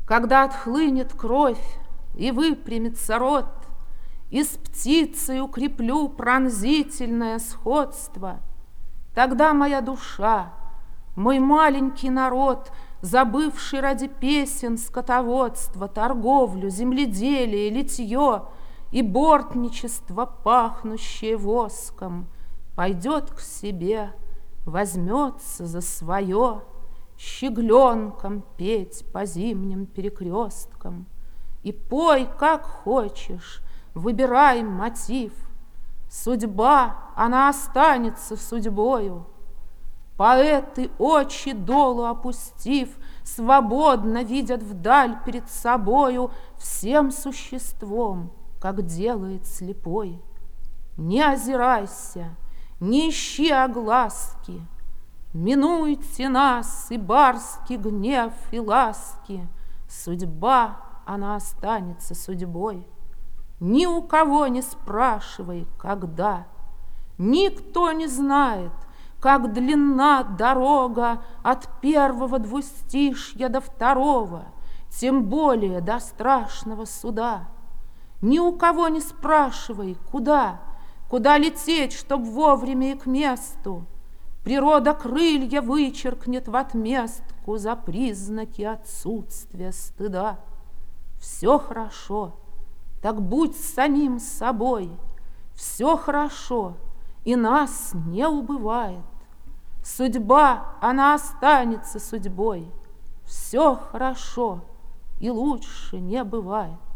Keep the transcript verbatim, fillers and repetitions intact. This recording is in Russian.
Когда отхлынет кровь и выпрямится рот, и с птицей укреплю пронзительное сходство, тогда моя душа, мой маленький народ, забывший ради песен скотоводство, торговлю, земледелие, литье и бортничество, пахнущее воском, пойдет к себе, возьмется за свое, щегленком петь по зимним перекресткам. И пой, как хочешь, выбирай мотив. Судьба, она останется судьбою. Поэты, очи долу опустив, свободно видят вдаль перед собою всем существом, как делает слепой. Не озирайся, не ищи огласки, минуйте нас и барский гнев и ласки. Судьба, она останется судьбой. Ни у кого не спрашивай, когда. Никто не знает, как длинна дорога от первого двустишья до второго, тем более до страшного суда. Ни у кого не спрашивай, куда, куда лететь, чтоб вовремя и к месту. Природа крылья вычеркнет в отместку за признаки отсутствия стыда. Все хорошо, так будь самим собой. Все хорошо, и нас не убывает. Судьба, она останется судьбой. Все хорошо, и лучше не бывает.